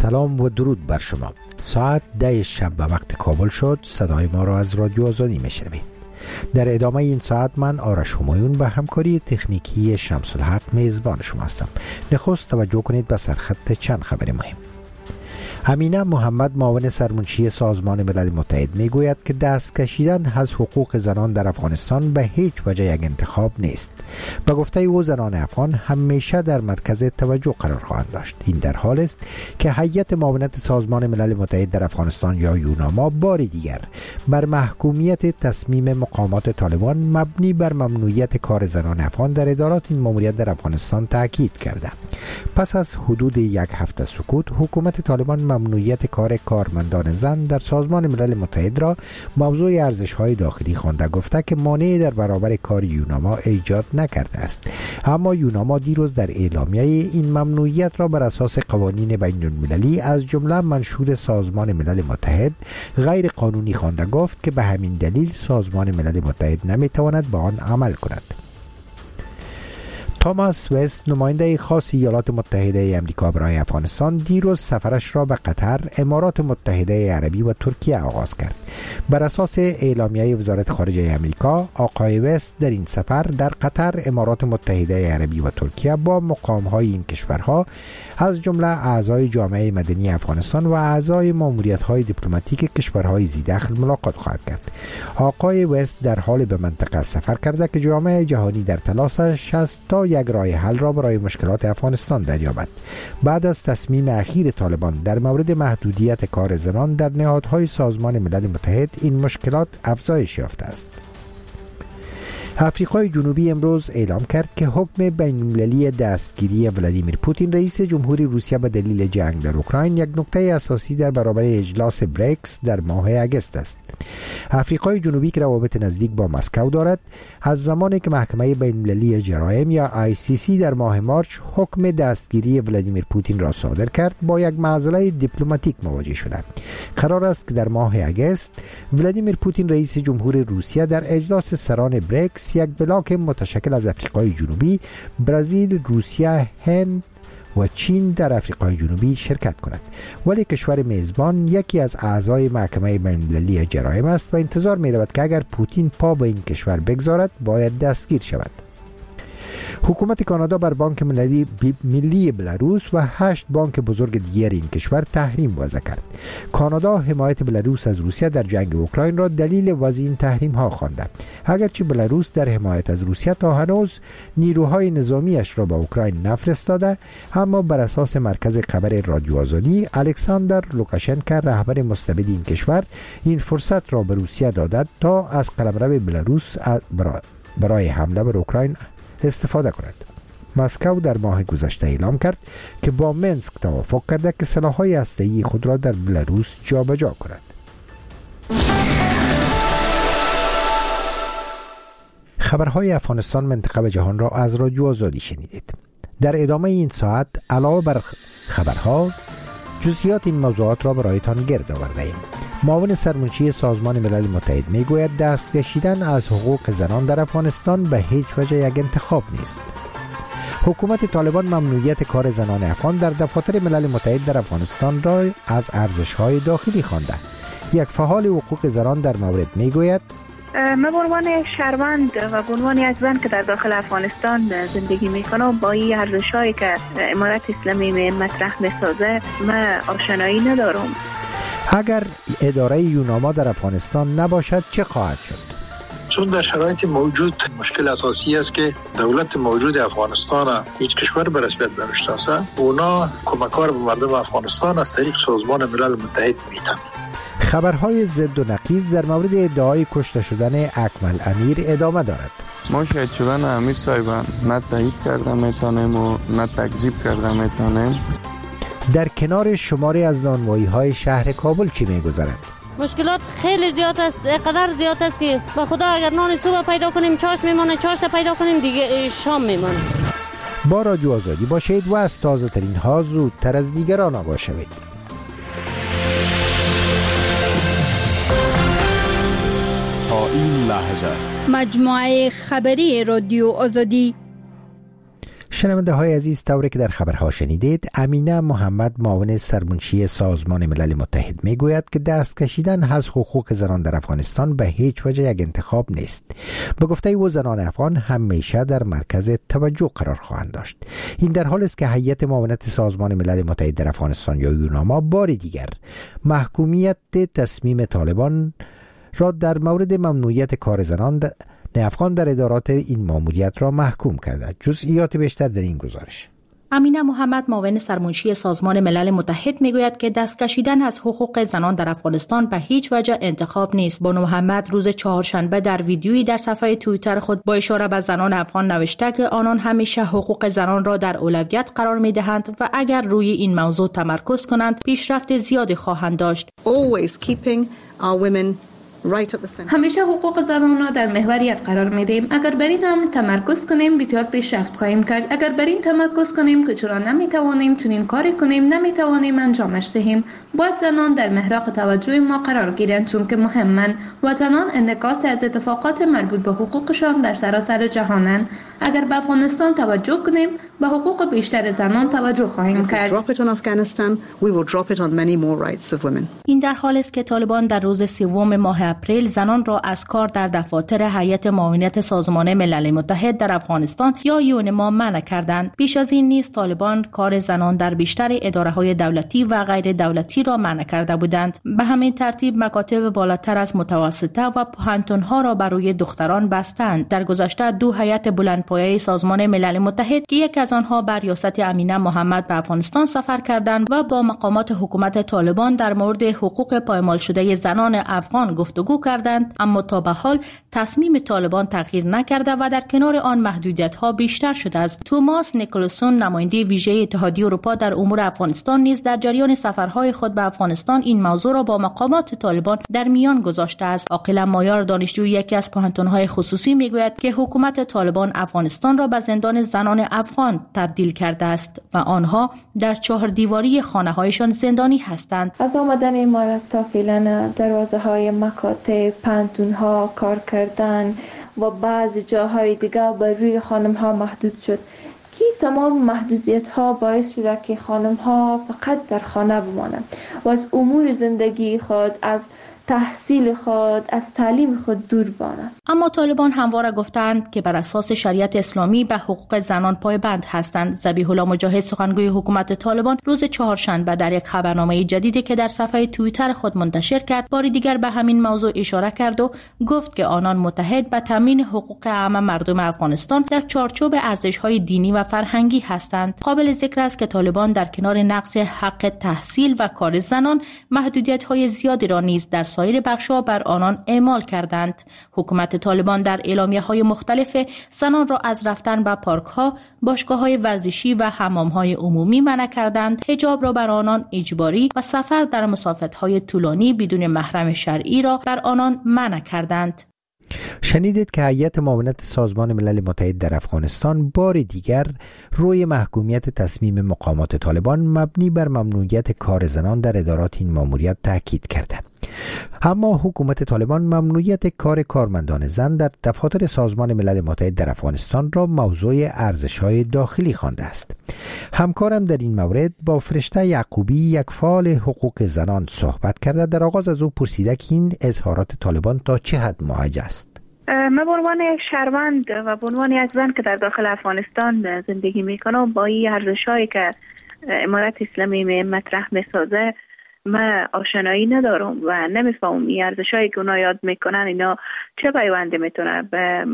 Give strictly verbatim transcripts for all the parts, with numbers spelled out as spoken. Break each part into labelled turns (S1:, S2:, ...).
S1: سلام و درود بر شما. ساعت ده شب به وقت کابل شد. صدای ما را از رادیو آزادی میشنوید. در ادامه این ساعت من آرش همایون به همکاری تکنیکی شمس الحق میزبان شما هستم. نخست توجه کنید به سرخط چند خبر مهم. امینه محمد معاون سرمنشی سازمان ملل متحد میگوید که دست کشیدن از حقوق زنان در افغانستان به هیچ وجه یک انتخاب نیست. به گفته او زنان افغان همیشه در مرکز توجه قرار خواهند داشت. این در حال است که هیئت معاونت سازمان ملل متحد در افغانستان یا یوناما بار دیگر بر محکومیت تصمیم مقامات طالبان مبنی بر ممنوعیت کار زنان افغان در ادارات این ماموریت در افغانستان تاکید کرده. پس از حدود یک هفته سکوت، حکومت طالبان ممنوعیت کار کارمندان زن در سازمان ملل متحد را موضوع ارزش‌های داخلی خوانده، گفته که مانعی در برابر کار یوناما ایجاد نکرده است. اما یوناما دیروز در اعلامیه این ممنوعیت را بر اساس قوانین بین‌المللی از جمله منشور سازمان ملل متحد غیر قانونی خوانده، گفت که به همین دلیل سازمان ملل متحد نمی‌تواند به آن عمل کند. توماس وست، نماینده خاص ایالات متحده آمریکا برای افغانستان، دیروز سفرش را به قطر، امارات متحده عربی و ترکیه آغاز کرد. بر اساس اعلامیه وزارت خارجه آمریکا، آقای وست در این سفر در قطر، امارات متحده عربی و ترکیه با مقام‌های این کشورها از جمله اعضای جامعه مدنی افغانستان و اعضای ماموریت‌های دیپلماتیک کشورهای ذی‌دخل ملاقات خواهد کرد. آقای وست در حال به منطقه سفر کرده که جامعه جهانی در تلاشش است تا یک راه حل را برای مشکلات افغانستان دریابد. بعد از تصمیم اخیر طالبان در مورد محدودیت کار زنان در نهادهای سازمان ملل متحد، این مشکلات افزایش یافته است. آفریقای جنوبی امروز اعلام کرد که حکم بین‌المللی دستگیری ولادیمیر پوتین رئیس جمهوری روسیه به دلیل جنگ در اوکراین یک نکته اساسی در برابر اجلاس بریکس در ماه اگست است. آفریقای جنوبی که روابط نزدیک با مسکو دارد، از زمانی که محکمه بین‌المللی جرایم یا آی سی سی در ماه مارچ حکم دستگیری ولادیمیر پوتین را صادر کرد، با یک معضله دیپلماتیک مواجه شده. قرار است که در ماه اگست ولادیمیر پوتین رئیس جمهور روسیه در اجلاس سران بریکس، یک بلاک متشکل از آفریقای جنوبی، برزیل، روسیه، هند و چین در آفریقای جنوبی شرکت کند. ولی کشور میزبان یکی از اعضای محکمه بین‌المللی جرایم است و انتظار می رود که اگر پوتین پا به این کشور بگذارد باید دستگیر شود. حکومت کانادا بر بانک ملی ملی بلاروس و هشت بانک بزرگ دیگر این کشور تحریم وضع کرد. کانادا حمایت بلاروس از روسیه در جنگ اوکراین را دلیل وضع این تحریم ها خوانده. اگرچه بلاروس در حمایت از روسیه تا هنوز نیروهای نظامیش را به اوکراین نفرستاده، اما بر اساس مرکز خبر رادیو آزادی، الکساندر لوکاشنکو رهبر مستبد این کشور این فرصت را به روسیه داده تا از قلمرو بلاروس برای حمله بر اوکراین استفاده کند. مسکو در ماه گذشته اعلام کرد که با منسک توافق کرده که سلاح‌های هسته‌ای خود را در بلاروس جابجا کند. خبرهای افغانستان، منطقه و جهان را از رادیو آزادی شنیدید. در ادامه این ساعت علاوه بر خبرها، جزئیات این موضوعات را برایتان گرد آورده‌ایم. معاون سرمنشی سازمان ملل متحد میگوید دست کشیدن از حقوق زنان در افغانستان به هیچ وجه یک انتخاب نیست. حکومت طالبان ممنوعیت کار زنان افغان در دفاتر ملل متحد در افغانستان را از ارزش‌های داخلی خوانده. یک فعال حقوق زنان در مورد میگوید
S2: من به عنوان شهروند و به عنوان یک زن که در داخل افغانستان زندگی میکنم، با این ارزش‌هایی که امارت اسلامی مطرح میسازه من آشنایی ندارم.
S1: اگر اداره یوناما در افغانستان نباشد چه خواهد شد؟
S3: چون در شرایط موجود مشکل اساسی است که دولت موجود افغانستان هیچ کشور به رسمیت نمیشناسه. اونا کمکار به مردم افغانستان از طریق سازمان ملل متحد میدن.
S1: خبرهای ضد و نقیض در مورد ادعای کشته شدن اکمل امیر ادامه دارد.
S4: ما شاید شدن امیر صاحب نه تایید کرده میتونیم و نه تکذیب کرده میتونیم.
S1: در کنار شماری از نانوایی‌های شهر کابل چی می‌گذرد؟
S5: مشکلات خیلی زیاد است، قدر زیاد است که به خدا اگر نان صبح پیدا کنیم چاش میمونه، چاش تا پیدا کنیم دیگه شام میمونه.
S1: با رادیو آزادی باشید و از تازه ترین ها زودتر از دیگران آگاه شوید.
S6: تا این لحظه
S7: مجموعه خبری رادیو آزادی.
S1: شنونده های عزیز، طوری که در خبرها شنیدید، امینه محمد معاون سرمنشی سازمان ملل متحد می گوید که دست کشیدن از حقوق زنان در افغانستان به هیچ وجه یک انتخاب نیست. به گفته او زنان افغان همیشه در مرکز توجه قرار خواهند داشت. این در حالی است که هیئت معاونت سازمان ملل متحد در افغانستان یا یوناما بار دیگر محکومیت تصمیم طالبان را در مورد ممنوعیت کار زنان افغان در ادارات این ماموریت را محکوم کرده. جزئیات بیشتر در این گزارش.
S7: امینه محمد معاون سرمنشی سازمان ملل متحد میگوید که دست کشیدن از حقوق زنان در افغانستان به هیچ وجه انتخاب نیست. بانو محمد روز چهارشنبه در ویدیویی در صفحه توییتر خود با اشاره به زنان افغان نوشته که آنان همیشه حقوق زنان را در اولویت قرار میدهند و اگر روی این موضوع تمرکز کنند پیشرفت زیادی خواهند داشت.
S8: Always keeping our women right at the center.
S9: همیشه حقوق زنان را در محوریت قرار میدیم. اگر بر این امر تمرکز کنیم بسیار پیشرفت خواهیم کرد. اگر بر این تمرکز کنیم که چرا نمیتوانیم چنین کاری کنیم، نمیتوانیم انجامش دهیم، باید زنان در محراق توجه ما قرار گیرند، چون که مهمن و زنان انعکاس از اتفاقات مربوط به حقوقشان در سراسر جهانند. اگر به افغانستان توجه کنیم به حقوق بیشتر زنان توجه خواهیم کرد.
S7: این در حالی است که طالبان در روز سوم ماه اپریل زنان را از کار در دفاتر هیئت معاونت سازمان ملل متحد در افغانستان یا یونما منع کردند. بیش از این نیز طالبان کار زنان در بیشتر اداره‌های دولتی و غیر دولتی را منع کرده بودند. به همین ترتیب مکاتب بالاتر از متوسطه و پوهنتون‌ها را برای دختران بستند. در گذشته دو هیئت بلندپایه سازمان ملل متحد که یک از آنها بر ریاست امینه محمد به افغانستان سفر کردند و با مقامات حکومت طالبان در مورد حقوق پایمال شده زنان افغان گفتگو کردند، اما تا به حال تصمیم طالبان تغییر نکرده و در کنار آن محدودیت‌ها بیشتر شده است. توماس نیکلسون نماینده ویژه اتحادیه اروپا در امور افغانستان نیز در جریان سفرهای خود به افغانستان این موضوع را با مقامات طالبان در میان گذاشته است. عاقله مایار دانشجوی یکی از پوهنتون‌های خصوصی میگوید که حکومت طالبان افغانستان را به زندان زنان افغان تبدیل کرده است و آنها در چهار دیواری خانه‌هایشان زندانی هستند.
S9: از آمدن امارات تا فعلا دروازه‌های مکاتب، پانتون‌ها کار کردن و بعضی جاهای دیگه بر روی خانم‌ها محدود شد که تمام محدودیت‌ها باعث شده که خانم‌ها فقط در خانه بمانند و از امور زندگی خود، از تحصیل خود، از تعلیم خود دور بانند.
S7: اما طالبان همواره گفتند که بر اساس شریعت اسلامی به حقوق زنان پایبند هستند. ذبیح الله مجاهد سخنگوی حکومت طالبان روز چهارشنبه در یک خبرنامه جدیدی که در صفحه توییتر خود منتشر کرد بار دیگر به همین موضوع اشاره کرد و گفت که آنان متحد به تامین حقوق عام مردم افغانستان در چارچوب ارزش‌های دینی و فرهنگی هستند. قابل ذکر است که طالبان در کنار نقض حق تحصیل و کار زنان محدودیت‌های زیادی را نیز در سایر بخش‌ها بر آنان اعمال کردند. حکومت طالبان در اعلامیه‌های مختلف زنان را از رفتن به پارک‌ها، باشگاه‌های ورزشی و حمام‌های عمومی منع کردند. حجاب را بر آنان اجباری و سفر در مسافت‌های طولانی بدون محرم شرعی را بر آنان منع کردند.
S1: شنیدید که هیئت معاونت سازمان ملل متحد در افغانستان بار دیگر روی محکومیت تصمیم مقامات طالبان مبنی بر ممنوعیت کار زنان در ادارات این ماموریت تاکید کرده. اما حکومت طالبان ممنوعیت کار کارمندان زن در دفاتر سازمان ملل متحد در افغانستان را موضوع ارزش‌های داخلی خوانده است. همکارم در این مورد با فرشته یعقوبی، یک فعال حقوق زنان، صحبت کرده. در آغاز از او پرسیده که این اظهارات طالبان تا چه حد موجه است.
S2: من به عنوان یک شهروند و به عنوان یک زن که در داخل افغانستان زندگی میکنم با این ارزش‌هایی که امارت اسلامی مطرح میسازه من آشنایی ندارم و نمیفهمم این ارزش‌هایی که اونا یاد میکنن اینا چه پیوندی میتونه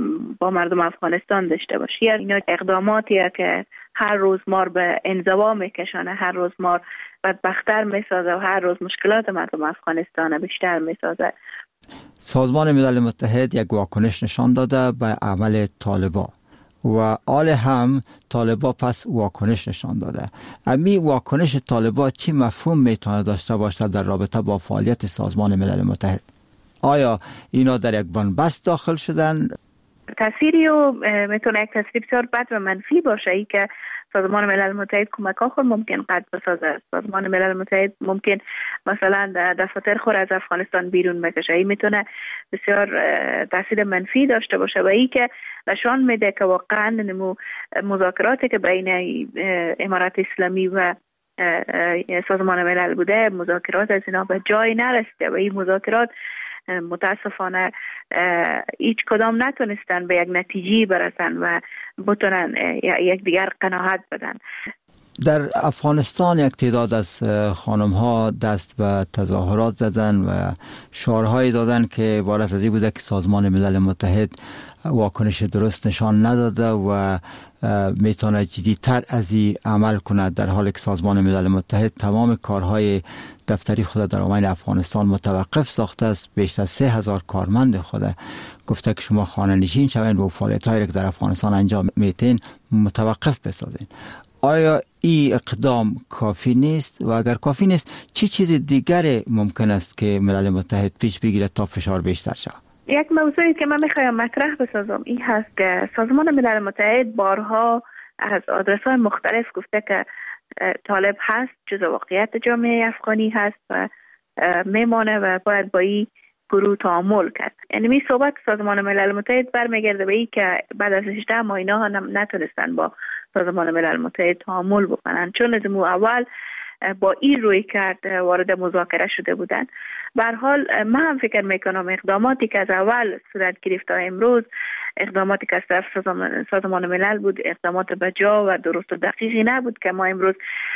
S2: با مردم افغانستان داشته باشه. یا اینا اقداماتیه که هر روز ما به انزوا میکشانه، هر روز ما بدبخت‌تر میسازه و هر روز مشکلات مردم افغانستان بیشتر میسازه.
S10: سازمان ملل متحد یک واکنش نشان داده به عمل طالبان و آل هم طالبان پس واکنش نشان داده. امی واکنش طالبان چی مفهوم میتونه داشته باشه در رابطه با فعالیت سازمان ملل متحد؟ آیا اینا در یک بنبست داخل شدن؟
S2: تأثیری و میتونه یک تأثیر بسیار بد و منفی باشه، ای که سازمان ملل متحد کمک خود ممکن قد بسازه. سازمان ملل متحد ممکن مثلا دفاتر خود از افغانستان بیرون بکشه. این میتونه بسیار تاثیر منفی داشته باشه و ای که نشان میده که واقعا نمو مذاکراتی که بین امارات اسلامی و سازمان ملل بوده، مذاکرات از اینا به جای نرسیده و این مذاکرات متاسفانه هیچ کدام نتونستن به یک نتیجه برسن و بتونن یک دیگر قناعت بدن.
S10: در افغانستان یک تعداد از خانم ها دست به تظاهرات زدن و شعارهایی دادن که عبارت از این بوده که سازمان ملل متحد واکنش درست نشان نداده و میتونه جدیتر از این عمل کند، در حالی که سازمان ملل متحد تمام کارهای دفتری خود در امین افغانستان متوقف ساخته است. بیشتر سه هزار کارمند خود گفته که شما خانه نشین شوین و فعالیت‌هایی که در افغانستان انجام میتین متوقف بسازین. آیا این اقدام کافی نیست و اگر کافی نیست چه چیز دیگری ممکن است که ملل متحد پیش بگیرد تا فشار بیشتر شود؟
S2: یک موضوعی که من میخوایم مطرح بسازم این هست که سازمان ملل متحد بارها از آدرس‌های مختلف گفته که طالب هست، جزء واقعیت جامعه افغانی هست و میمانه و باید با این گروه تعامل کرد. یعنی می صحبت سازمان ملل متحد برمیگرده به این که بعد از هجده ماه اینا هم نتونستن با سازمان ملل متحد تعامل بکنن، چون از اول با این روی کرد وارد مذاکره شده بودن. به هر حال من هم فکر میکنم اقداماتی که از اول صورت گرفت تا امروز، اقداماتی که از طرف سازمان ملل بود، اقدامات بجا و درست و دقیقی نبود که ما امروز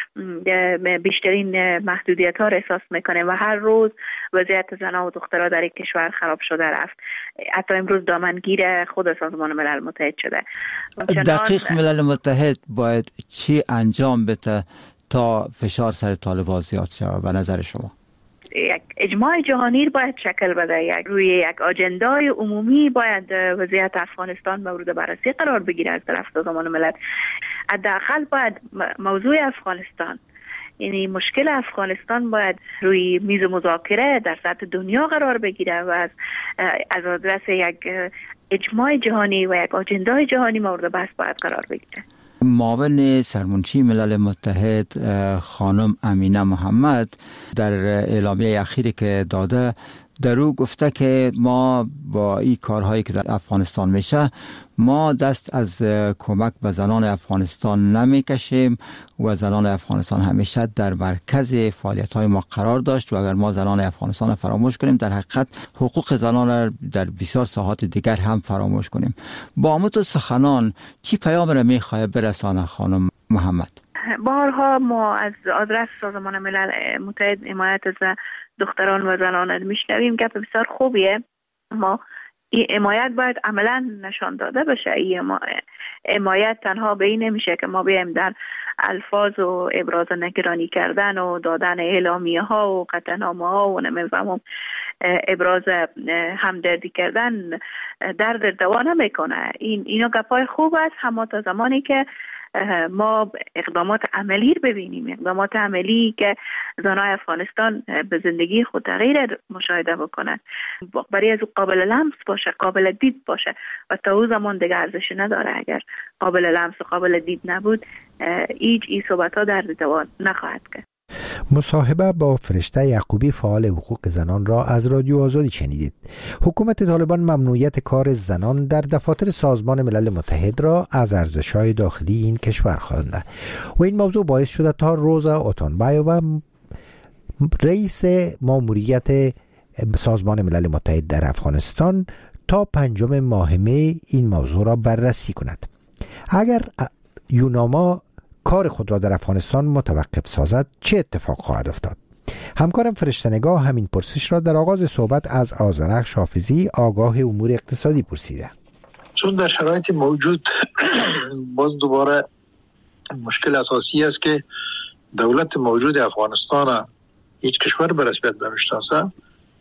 S2: بیشترین محدودیت ها را احساس میکنیم و هر روز وضعیت زنان و دخترها در این کشور خراب شده رفت. حتی امروز دامنگیر خود سازمان ملل متحد شده.
S10: دقیق ملل متحد باید چی انجام بده تا فشار سر طالبان زیاد شود به نظر شما؟
S2: یک اجماع جهانی باید شکل بده، یک روی یک آجندای عمومی باید وضعیت افغانستان مورد بررسی قرار بگیره از طرف سازمان ملل. حداقل باید موضوع افغانستان، یعنی مشکل افغانستان باید روی میز مذاکره در سطح دنیا قرار بگیره و از از آدرس یک اجماع جهانی و یک آجندای جهانی مورد بحث باید قرار بگیره.
S10: معاون سرمنشی ملل متحد خانم امینه محمد در اعلامیه اخیری که داده در او گفته که ما با این کارهایی که در افغانستان میشه ما دست از کمک به زنان افغانستان نمیکشیم و زنان افغانستان همیشه در مرکز فعالیت‌های ما قرار داشت و اگر ما زنان افغانستان را فراموش کنیم در حقیقت حقوق زنان را در بسیار ساحات دیگر هم فراموش کنیم. با مت سخنان چی پیام را میخواد برسانه خانم محمد؟
S2: بارها ما از آدرس سازمان ملل متحد حمایت از دختران و زنان میشنویم که بسیار خوبیه، اما این حمایت باید عملا نشان داده بشه. این حمایت تنها به این نمیشه که ما بیایم در الفاظ و ابراز نگرانی کردن و دادن اعلامیه ها و قطعنامه ها و نمیفهمم ابراز همدردی کردن درد دوا نمیکنه. این اینا گپای خوب است، اما تا زمانی که ما اقدامات عملی رو ببینیم، اقدامات عملی که زنای افغانستان به زندگی خود تغییر مشاهده بکنن، برای از قابل لمس باشه، قابل دید باشه و تا اون زمان دیگه ارزش نداره. اگر قابل لمس و قابل دید نبود هیچ این صحبت ها درد دوا نخواهد کرد.
S1: مصاحبه با فرشته یعقوبی فعال حقوق زنان را از رادیو آزادی شنیدید. حکومت طالبان ممنوعیت کار زنان در دفاتر سازمان ملل متحد را از ارزش‌های داخلی این کشور خوانده و این موضوع باعث شده تا روزا اوتونبایووا رئیس ماموریت سازمان ملل متحد در افغانستان تا پنجم ماه می این موضوع را بررسی کند. اگر یوناما کار خود را در افغانستان متوقف سازد چه اتفاق خواهد افتاد؟ همکارم فرشته نگاه همین پرسش را در آغاز صحبت از آذرخش حافظی آگاه امور اقتصادی پرسیده.
S3: چون در شرایط موجود باز دوباره مشکل اساسی است که دولت موجود افغانستان هیچ کشور به رسمیت نمیشناسه،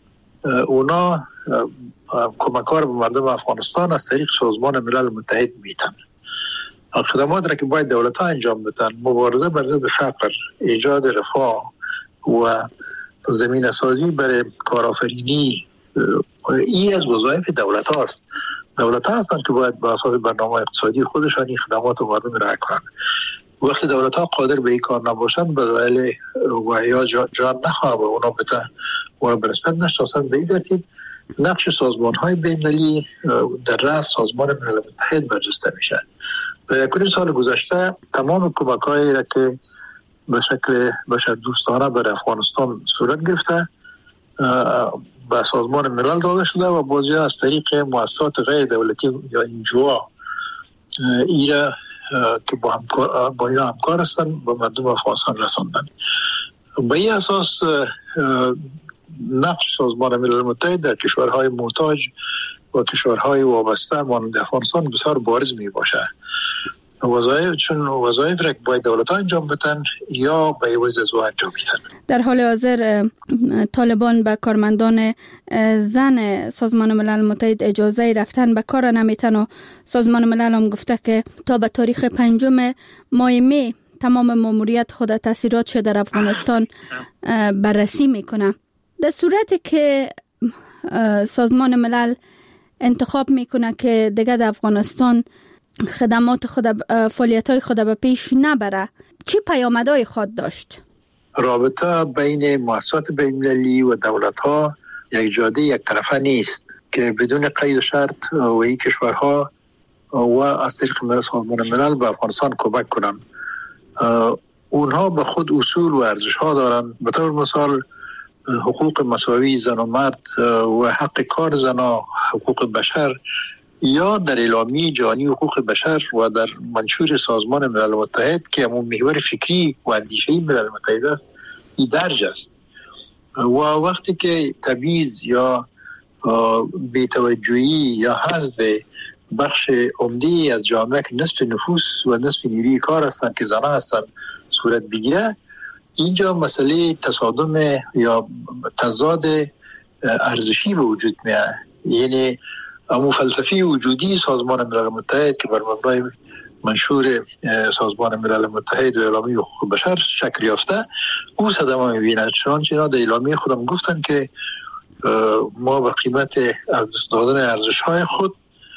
S3: اونا کمکار به مردم افغانستان از طریق سازمان ملل متحد میتن. خدمات را که باید دولت ها انجام بدن، مبارزه بر ضد فقر، ایجاد رفاه و زمین سازی برای کارآفرینی، این از وظایف دولت هاست. دولت ها هستند که باید با اساس برنامه اقتصادی خودشان این خدمات و مردم را کنند. وقتی دولت ها قادر به این کار نباشند به دلیل وحیا جان نخواهد و اونا بتن اونا به رسمیت نشناسند، به این ترتیب نقش سازمان های بین‌المللی در رأس سازمان ملل متحد برجسته میشه. در یکونیم سال گذشته تمام کمک هایی را که به شکل بشر دوستانه برای افغانستان صورت گرفته به سازمان ملل داده شده و بعضی از طریق مؤسسات غیر دولتی یا انجوها ایره که با همکار با اینا همکار هستن به مردم افغانستان رساندن. به این اساس نقش سازمان ملل متحد در کشورهای محتاج و کشورهای وابسته مانند افغانستان بسیار بارز می باشه. وظایف چون وظایف را باید دولت‌ها انجام بدن یا به عوض از او انجام میدن.
S11: در حال حاضر طالبان به کارمندان زن سازمان ملل متحد اجازه رفتن به کار نمیتن و سازمان ملل هم گفته که تا به تاریخ پنجم ماه می تمام ماموریت خود تاثیراتش در افغانستان بررسی میکنه. در صورتی که سازمان ملل انتخاب میکنه که دیگه در افغانستان خدمات خود فعالیت‌های خود به پیش نبره، چی پیامدهای خود داشت؟
S3: رابطه بین مؤسسات بین‌المللی و دولت‌ها یک جاده یک طرفه نیست که بدون قید و شرط و این کشورها و از طریق سازمان ملل به افغانستان کمک کنند. اونها به خود اصول و ارزش‌ها دارن، به طور مثال حقوق مساوی زن و مرد و حق کار زنها، حقوق بشر، یا در اعلامیه جهانی حقوق بشر و در منشور سازمان ملل متحد که همون محور فکری و اندیشه‌ای ملل متحد است این درج است. و وقتی که تبعیض یا بی‌توجهی یا حذف بخش عمده از جامعه که نصف نفوس و نصف نیروی کار هستند که زنان هستند صورت بگیره، اینجا مسئله تصادم یا تضاد ارزشی به وجود میاد. یعنی امو فلسفی وجودی سازمان ملل متحد که بر مبنای منشور سازمان ملل متحد و اعلامیه حقوق بشر شکل یافته او صدمه میبیند. چنانچه اینا در اعلامیه خودم گفتن که ما به قیمت از دست دادن ارزش‌های خود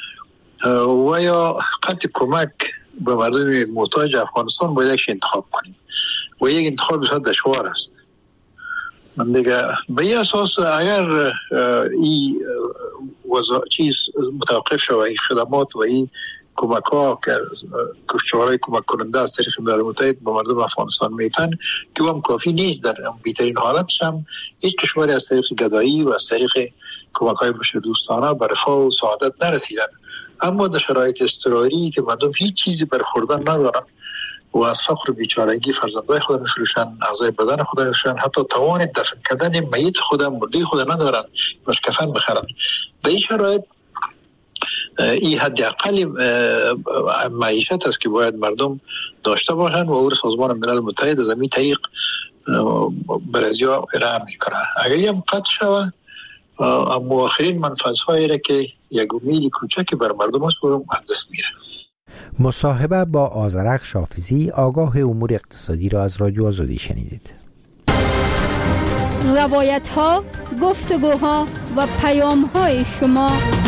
S3: و یا قطع کمک به مردم محتاج افغانستان باید یک انتخاب کنیم و یک انتخاب بسیار دشوار است. من دیگه به این اساس اگر این وضع چیز متوقف شود، این خدمات و این کمک ها که کشورهای کمک کننده از طریق ملل متحد به مردم افغانستان میتن که هم کافی نیست، در بیترین حالتش هم هیچ کشوری از طریق گدایی و از طریق کمک های بشر دوستانه به رفاه و سعادت نرسیدن. اما در شرایط اضطراری که مردم هیچ چیزی برخوردن ندارن و از فقر و بیچارگی فرزندای خود میفروشن، اعضای بدن خود میفروشن، حتی توان دفن کردن میت خود مرده خود ندارن باش کفن بخرن. به این شرایط این حداقل معیشت است که باید مردم داشته باشن و او سازمان ملل متحد از این طریق برازیا ارائه میکنه. اگر هم قطع شود اما آخرین منفعت‌هایی را که یک امید کوچکی بر مردم است رو از دست میره.
S1: مصاحبه با آذرخش شافزی آگاه امور اقتصادی را از رادیو آزادی شنیدید.
S11: روایت ها، گفتگوها و پیام های شما.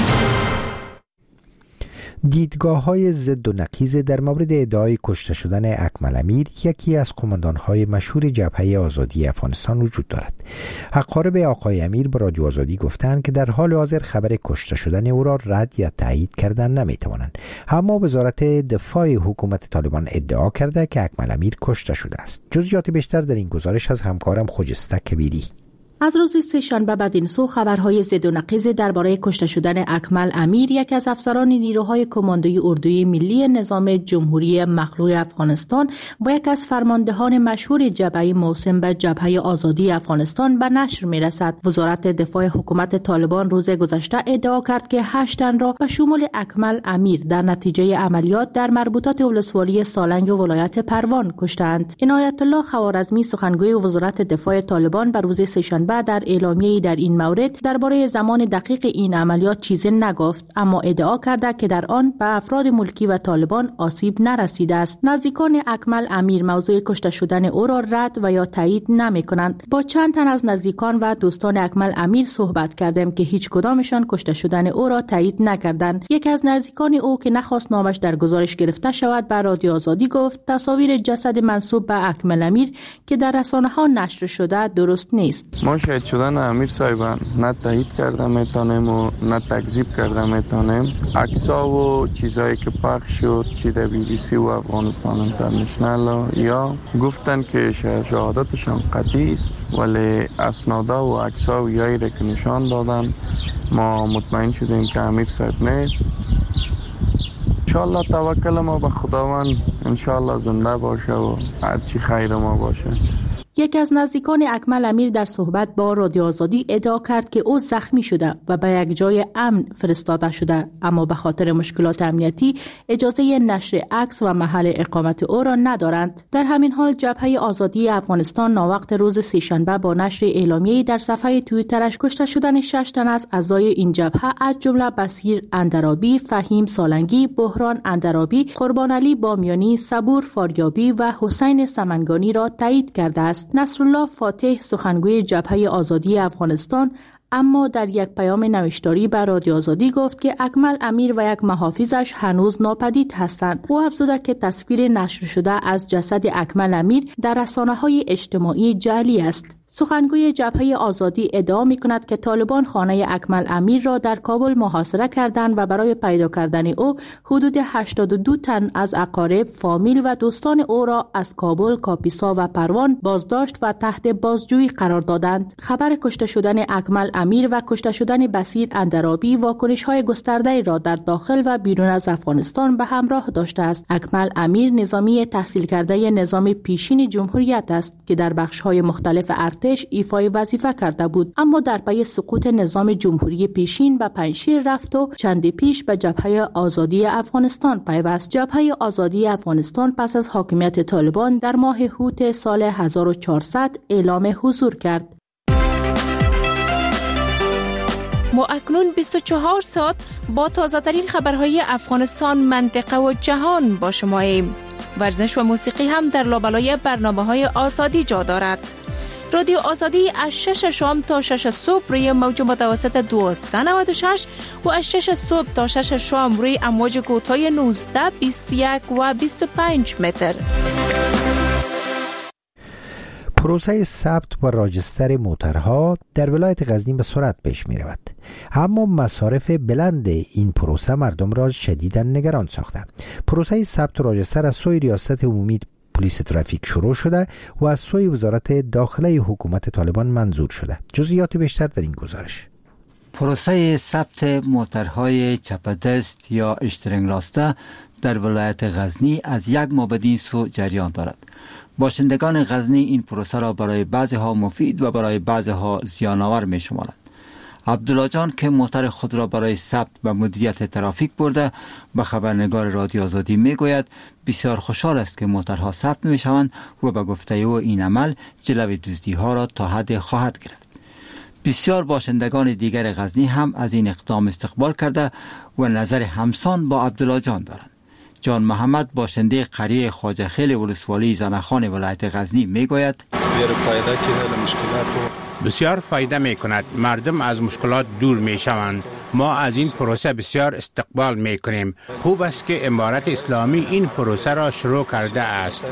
S1: دیدگاه های ضد و نقیض در مورد ادعای کشته شدن اکمل امیر، یکی از قماندان های مشهور جبهه آزادی افغانستان، وجود دارد. اقارب آقای امیر به رادیو آزادی گفتند که در حال حاضر خبر کشته شدن او را رد یا تایید کردن نمیتوانند، اما وزارت دفاع حکومت طالبان ادعا کرده که اکمل امیر کشته شده است. جزئیات بیشتر در این گزارش از همکارم خجسته کبیری.
S7: از روز سه‌شنبه بعد این سو خبرهای ضد و نقیض درباره کشته شدن اکمل امیر، یکی از افسران نیروهای کماندوی اردوی ملی نظام جمهوری مخلوع افغانستان و یک از فرماندهان مشهور جبهه موسم به جبهه آزادی افغانستان به نشر می‌رسد. وزارت دفاع حکومت طالبان روز گذشته ادعا کرد که هشت تن را به شمول اکمل امیر در نتیجه عملیات در مربوطات ولسوالی سالنگ و ولایت پروان کشتند. عنایت الله خوارزمی سخنگوی وزارت دفاع طالبان بر روز سه‌شنبه بعد در اعلامیه‌ای در این مورد درباره زمان دقیق این عملیات چیزی نگفت، اما ادعا کرده که در آن به افراد ملکی و طالبان آسیب نرسیده است. نزدیکان اکمل امیر موضوع کشته شدن او را رد و یا تایید نمی‌کنند. با چند تن از نزدیکان و دوستان اکمل امیر صحبت کردم که هیچ کدامشان کشته شدن او را تایید نکردند. یکی از نزدیکان او که نخواست نامش در گزارش گرفته شود به رادیو آزادی گفت تصاویر جسد منسوب به اکمل امیر که در رسانه‌ها نشر شده درست نیست.
S4: ما ما شاهد شدن امیر صاحبان نه تایید کرده میتونیم و نه تکذیب کرده میتونیم. عکس‌ها و چیزایی که پخش شد چی در بی بی سی و افغانستان اینترنشنال یا گفتن که شهادتشان قطعی است، ولی اسنادا و عکس‌ها و یایی را که نشان دادن ما مطمئن شدیم که امیر صاحب نیست. انشاءالله توکل ما به خداوند، انشاءالله زنده باشه و هرچی خیر ما باشه.
S7: یکی از نزدیکان اکمل امیر در صحبت با رادیو آزادی ادعا کرد که او زخمی شده و به یک جای امن فرستاده شده، اما به خاطر مشکلات امنیتی اجازه نشر عکس و محل اقامت او را ندارند. در همین حال جبهه آزادی افغانستان ناوقت روز سه‌شنبه با نشر اعلامیه‌ای در صفحه توییترش کشته شدن شش تن از اعضای این جبهه از جمله بصیر اندرابی، فهیم سالنگی، بحران اندرابی، قربان علی بامیانی، صبور فاریابی و حسین سمنگانی را تایید کرده است. نصرالله فاتح سخنگوی جبهه آزادی افغانستان اما در یک پیام نوشتاری به رادیو آزادی گفت که اکمل امیر و یک محافظش هنوز ناپدید هستند. او افزوده که تصویر نشر شده از جسد اکمل امیر در رسانه‌های اجتماعی جعلی است. سخنگوی جبهه آزادی ادعا می کند که طالبان خانه اکمل امیر را در کابل محاصره کردند و برای پیدا کردن او حدود هشتاد و دو تن از اقارب، فامیل و دوستان او را از کابل، کاپیسا و پروان بازداشت و تحت بازجویی قرار دادند. خبر کشته شدن اکمل امیر و کشته شدن بصیر اندرابی واکنش‌های گسترده را در داخل و بیرون از افغانستان به همراه داشته است. اکمل امیر نظامی تحصیل کرده نظام پیشین جمهوریت است که در بخش‌های مختلف ارتش ایفای وظیفه کرده بود، اما در پی سقوط نظام جمهوری پیشین به پنجشیر رفت و چندی پیش به جبهه آزادی افغانستان پیوست. جبهه آزادی افغانستان پس از حاکمیت طالبان در ماه هوت سال هزار و چهارصد اعلام حضور کرد.
S12: ما اکنون بیست و چهار ساعت با تازه ترین خبرهای افغانستان، منطقه و جهان با شما ایم. ورزش و موسیقی هم در لابلای برنامه‌های آزادی جا دارد. رادیو آزادی از شش شام تا شش صبح روی موج متوسط دویست و نود و شش و از شش صبح تا شش شام روی امواج کوتاه نوزده، بیست و یک و بیست و پنج متر.
S1: پروسه ثبت و راجستر موترها در ولایت غزنی به سرعت پیش می رود، اما مصارف بلند این پروسه مردم را شدیداً نگران ساخته. پروسه ثبت و راجستر از سوی ریاست عمومی پلیس ترافیک شروع شده و از سوی وزارت داخله حکومت طالبان منظور شده. جزئیات بیشتر در این گزارش.
S10: پروسه ثبت موترهای چپدست یا اشترنگ راسته در ولایت غزنی از یک ماه بدین سو جریان دارد. باشندگان غزنی این پروسه را برای بعضی ها مفید و برای بعضی ها زیان‌آور می شمارند. عبدالله جان که موتر خود را برای ثبت به مدیریت ترافیک برده به خبرنگار رادیو آزادی می گوید بسیار خوشحال است که موترها ثبت می شوند و به گفته او این عمل جلوی دزدی ها را تا حد خواهد گرفت. بسیار باشندگان دیگر غزنی هم از این اقدام استقبال کرده و نظر همسان با عبدالله جان دارند. جان محمد باشنده قریه خواجه خیل ولسوالی زنخان ولایت غزنی می گوید
S13: بسیار فایده می کند. مردم از مشکلات دور می شوند. ما از این پروسه بسیار استقبال می کنیم. خوب است که امارت اسلامی این پروسه را شروع کرده است.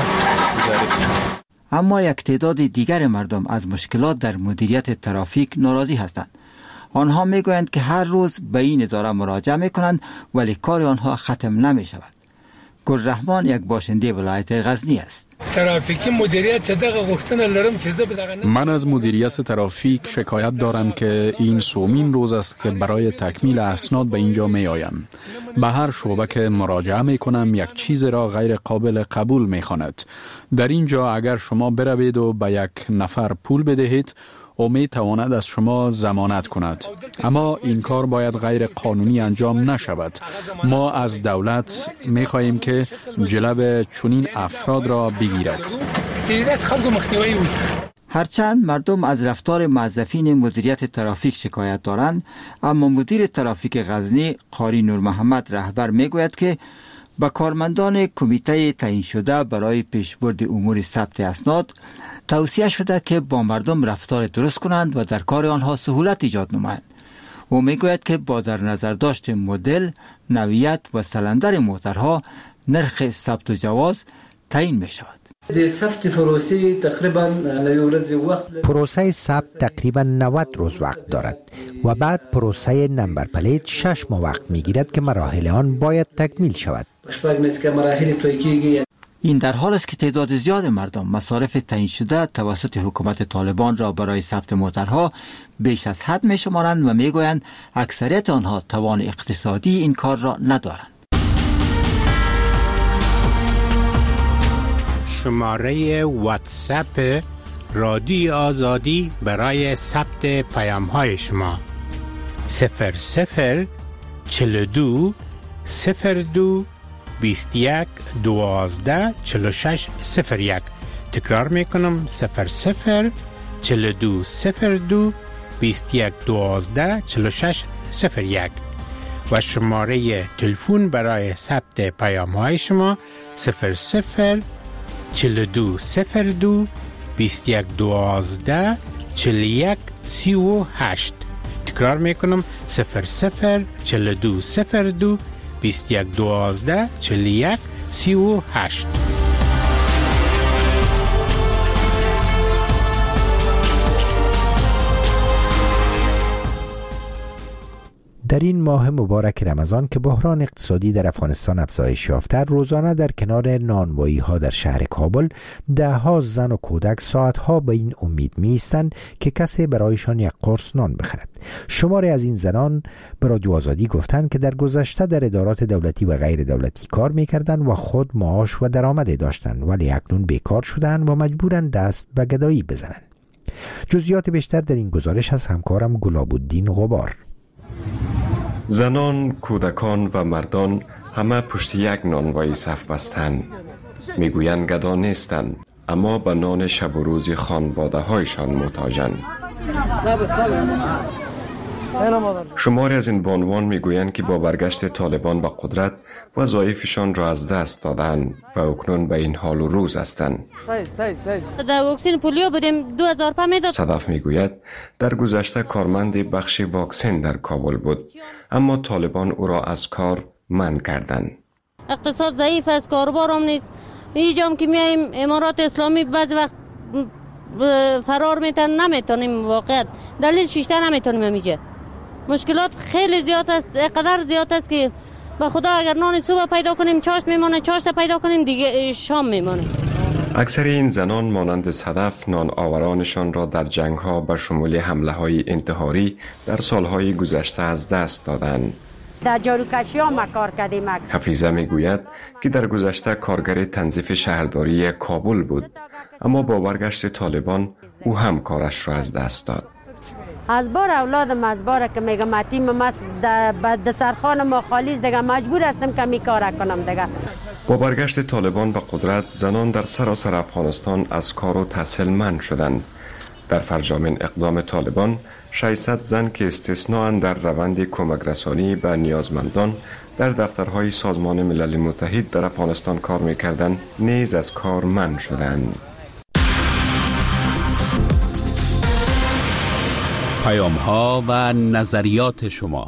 S10: اما یک تعداد دیگر مردم از مشکلات در مدیریت ترافیک ناراضی هستند. آنها می گویند که هر روز به این اداره مراجعه می کنند ولی کار آنها ختم نمی شود. گلرحمان یک باشنده ولایت غزنی است.
S14: ترافیکی مدیریت چه دغه غوښتنه لرم چې زه به دغه
S15: من از مدیریت ترافیک شکایت دارم که این سومین روز است که برای تکمیل اسناد به اینجا می آیم. به هر شعبه که مراجعه می کنم یک چیز را غیر قابل قبول می خواند. در اینجا اگر شما بروید و به یک نفر پول بدهید او می تواند از شما ضمانت کند، اما این کار باید غیر قانونی انجام نشود. ما از دولت می خواهیم که جلو چنین افراد را بگیرد.
S10: هرچند مردم از رفتار موظفین مدیریت ترافیک شکایت دارند، اما مدیر ترافیک غزنی قاری نور محمد رهبر می گوید که با کارمندان کمیته تعیین شده برای پیشبرد امور ثبت اسناد توصیه شده که با مردم رفتار درست کنند و در کار آنها سهولت ایجاد نمایند. او میگوید که با در نظر داشت مدل، نوعیت و سلندر موترها نرخ ثبت و جواز تعیین می شود.
S16: ثبت پروسه تقریبا ورځ وخت
S1: پروسه ثبت تقریبا نود روز وقت دارد و بعد پروسه نمبر پلیت شش ماه وقت میگیرد که مراحل آن باید تکمیل شود.
S10: این در حال است که تعداد زیاد مردم مصارف تعیین شده توسط حکومت طالبان را برای ثبت موترها بیش از حد می‌شمارند و میگویند اکثریت آنها توان اقتصادی این کار را ندارند.
S13: شماره واتساپ رادیو آزادی برای ثبت پیام های شما صفر صفر چل دو صفر دو بیست یک دوازده چل شش صفر یک. تکرار میکنم صفر صفر چل دو صفر دو بیست یک دوازده چل شش صفر یک و شماره تلفن برای ثبت پیام های شما صفر صفر چل دو صفر دو بیست یک دوازده چل یک سی و هشت. تکرار میکنم صفر صفر چل دو صفر دو بیست یک دوازده چل یک سی و هشت.
S1: در این ماه مبارک رمضان که بحران اقتصادی در افغانستان افزایش یافته، روزانه در کنار نانوایی ها در شهر کابل ده ها زن و کودک ساعت ها به این امید می ایستند که کسی برایشان یک قرص نان بخرد. شماری از این زنان به رادیو آزادی گفتند که در گذشته در ادارات دولتی و غیر دولتی کار می کردند و خود معاش و درآمدی داشتند، ولی اکنون بیکار شدند و مجبورند دست به گدایی بزنند. جزئیات بیشتر در این گزارش از همکارم گلاب‌الدین غبار.
S17: زنان، کودکان و مردان همه پشت یک نانوایی صف بستند. میگویند گدا نیستند، اما به نان شب و روز خانواده هایشان محتاجند. شماری از این بانوان میگویند که با برگشت طالبان به قدرت وظایفشان را از دست دادند و اکنون به این حال و روز هستند.
S5: در واکسن پولیو بودیم دو هزار روپیه میداد.
S17: صدف میگوید در گذشته کارمند بخش واکسن در کابل بود، اما طالبان او را از کار منع کردند.
S5: اقتصاد ضعیف است، کاروبار هم نیست. اینجا که میایم امارات اسلامی بعضی وقت فرار میتن نمیتونیم، واقعا دلیل شیشته نمیتونیم اینجا. مشکلات خیلی زیاد است، قدر زیاد است که به خدا اگر نان صبح پیدا کنیم چاشت میمونه، چاشت پیدا کنیم دیگه شام میمونه.
S17: اکثر این زنان مانند صدف نان آورانشان را در جنگ ها به شمول حمله های انتحاری در سالهای گذشته از دست دادند.
S18: در جاروکشی ها ما کار کردیم.
S17: حفیظه میگوید که در گذشته کارگر تنظیف شهرداری کابل بود، اما با برگشت طالبان او هم کارش را از دست داد.
S18: از بار اولادم از بار که میگم اتیم ما د سرخان ما خالیز دیگه مجبور هستم که می کار کنم دیگه.
S17: با برگشت طالبان به قدرت زنان در سراسر افغانستان از کار و تحصیل منع شدند. در فرجامین اقدام طالبان ششصد زن که استثناء در روند کمک رسانی به نیازمندان در دفترهای سازمان ملل متحد در افغانستان کار می‌کردند نیز از کار منع شدند.
S19: پیام‌ها و نظریات شما.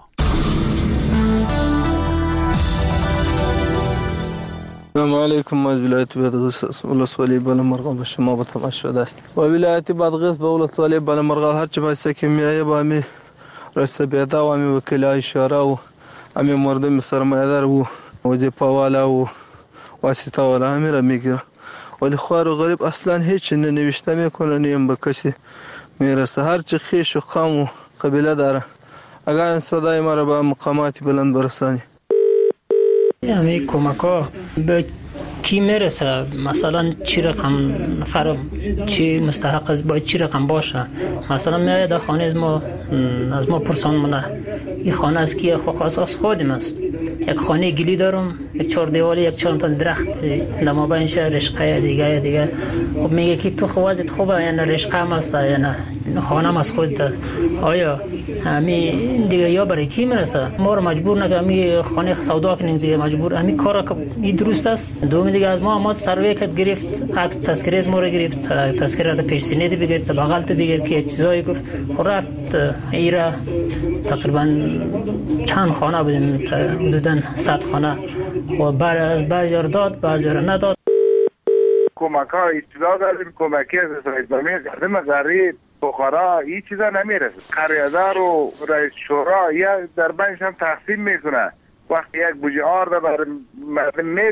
S20: السلام علیکم. از ولایت بادغیس ولسوالی بالامرغ به شما به تماس شده است. و ولایت بادغیس به ولسوالی بالامرغ هر چه باشه که میایه با می رئیس بیدا و می وکیلای شورا و امی مردم سرمایه‌دار و وظیفه والا و واسطه والا امیر میگیره، ولی خوار و غریب اصلا هیچ ننوشته میکنه، نیم به کسی میرسه. هر چه خیش و قوم و قبیله داره، اگر این صدای ما را به مقامات بلند برسانی.
S21: یعنی کمک‌ها به کی میرسه؟ مثلا چی رقم نفر چی مستحق است، باید چی رقم باشه؟ مثلا میاد در خانه از ما از ما پرسان مونه این خانه از کی؟ خو خاص از خودم است. یک خانه گلی دارم، یک چهار دیواری، یک چهار تا درخت در ما بین شهر رشقه دیگه دیگه. خب میگه که تو خوازت خوبه یا نه رشقه هم است یا نه خانه هم از خودت است. آیا همین دیگه یا برای کی میرسه؟ ما رو مجبور نگه می خانه سودا کنیم دیگه، مجبور همین کارا که این درست است. دوم دیگه از ما ما سروی کت گرفت، عکس تذکره از ما رو گرفت، تذکره در پیش سینه بگیر، در بغل تو بگیر که چیزایی گفت. خب رفت ایرا تقریبا چند خانه بودیم، حدوداً صد خانه و بعد از بعضی رو داد بعضی رو نداد.
S6: کمک ها اطلاع داریم کمکی از اسلامی قدم غریب بخارا این چیزا نمیرسه. قریه‌دار و رئیس شورا یا در بینش هم تقسیم میکنه. وقتی یک بوجه آرد برای مردم میده